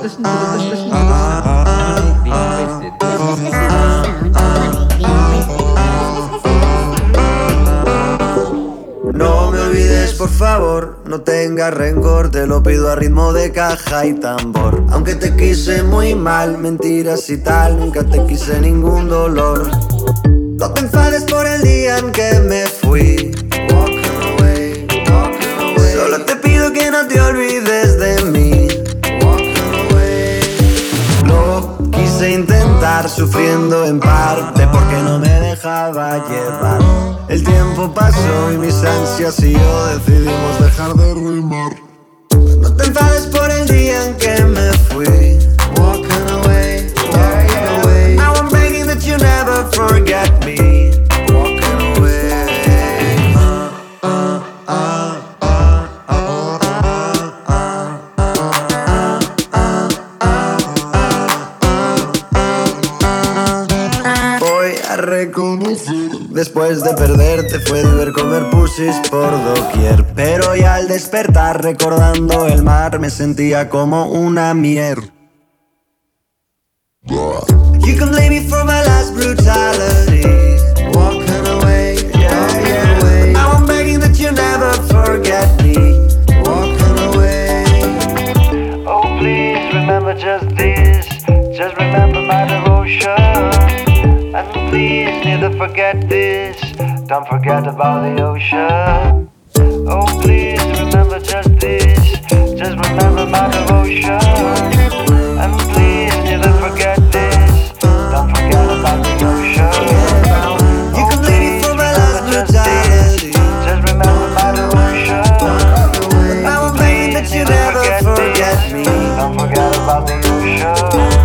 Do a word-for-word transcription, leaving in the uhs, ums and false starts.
listen to the listen to the being wasted. No me olvides, por favor, no tengas rencor. Te lo pido a ritmo de caja y tambor. Aunque te quise muy mal, mentiras y tal, nunca te quise ningún dolor. No te enfades por el día en que me fui. Walking away, walking away. Solo te pido que no te olvides de mí. Walking away. Lo quise intentar sufriendo en parte porque no me dejaba llevar. El tiempo pasó y mis ansias y yo decidimos dejar de rimar. No te enfades por el día en que me fui. Walking away, walking away. Now I'm begging that you never forget me. Walking away. Uh, uh, uh, uh. Voy a reconocer, después de perderte fue de ver comer pussies por doquier. Pero ya al despertar recordando el mar me sentía como una mierda. You can blame me for my last brutality. Walking away, yeah, yeah, away. Now I'm begging that you never forget me. Walking away. Oh please remember just this. Just remember my devotion. And please neither forget this. Don't forget about the ocean. Oh please remember just this. Just remember my devotion. And please neither forget this. Don't forget about the ocean. You can blame me for my last brutality. Just remember my devotion. Now I'm begging that you never forget me. Don't forget about the ocean.